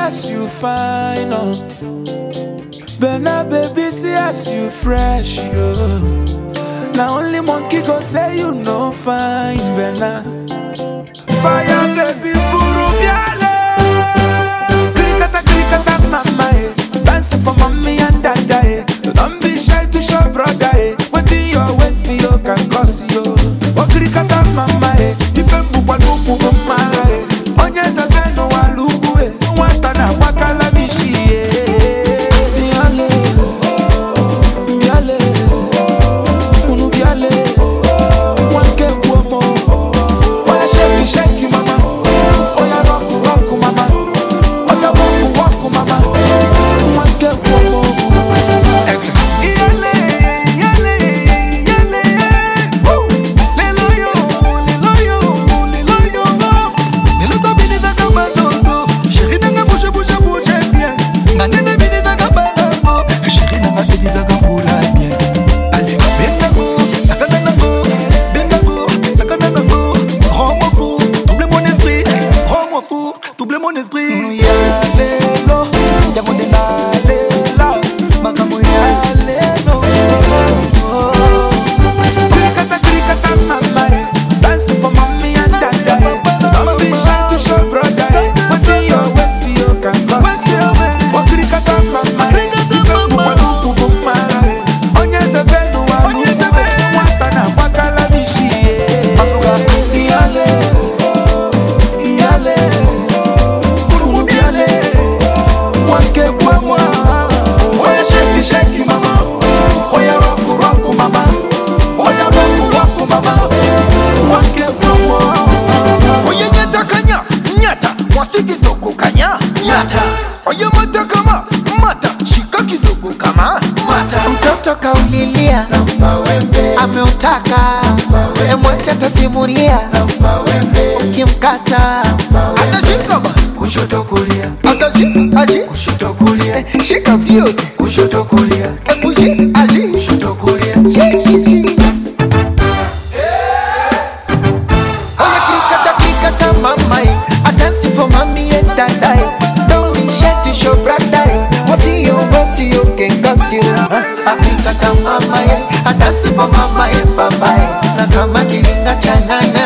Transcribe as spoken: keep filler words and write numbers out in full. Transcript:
as you fine, oh. Bena baby, see as you fresh, yo. Now only monkey go say you no fine, Bena. Fire baby, buru biale. Krikata krikata mama, eh. Dancing for mommy and dada, eh. Don't be shy to show brother, eh. What in your waist, you can cause you. Oh krikata mama, eh. Different buba lupu mama, eh. Onyeza beno waluku, eh. Watana wakala bishi, eh. Biale, biale, unu biale. Wanke buomo. Oya shake shake mama. Oya rock rock mama. Oya walk walk mama. Wanke buomo. Biale, biale, biale. Lelo yo, lelo yo, lelo yo. Lelo to bini da kabalo. Chérie nanga bouge bouge bouge bien. Nane na bini da kabalo. Chérie nanga bini da kabula bien. Allez, benga go, sakana nango, benga go, sakana nango. Rends-moi fou, double mon esprit. Rends-moi fou, double mon esprit. Ya lelo, ya mon lela, makambo ya lelo. Krikata krikata mama, eh. Dancing for mommy and dada, eh. Don't be shy to show brother, eh. What in your waist you can cause you. Oh krikata mama, eh. Different buba lupu mama, eh. Onyeza benu waluku, eh. Watana wakala bishi, eh. Iyale, iyale, unu biale. Wanke buamwa. Oya shake shake mama. Oya rock rock mama. Oya walk walk mama. Wanke buamwa. Oye nyata kanya, nyata, mwasi kidogo kanya, nyata. Oye mata kama, mata, shika kidogo kama, mata. Mtoto kaulilia, ameutaka, emwacha tasimulia, ukimkata Asa shika ba, Kushoto kulia, asa shika, ashi, kushoto kulia, shika vyote, kushoto kulia, emushi, ashi, kushoto kulia. shi shi shi. oye krikata krikata Mama, I dancing for mommy and dada. Don't be shy to show brother. What in your waist you can cause you. I think that mama, I dancing for mama and papa. Na kama kilinga cha nana.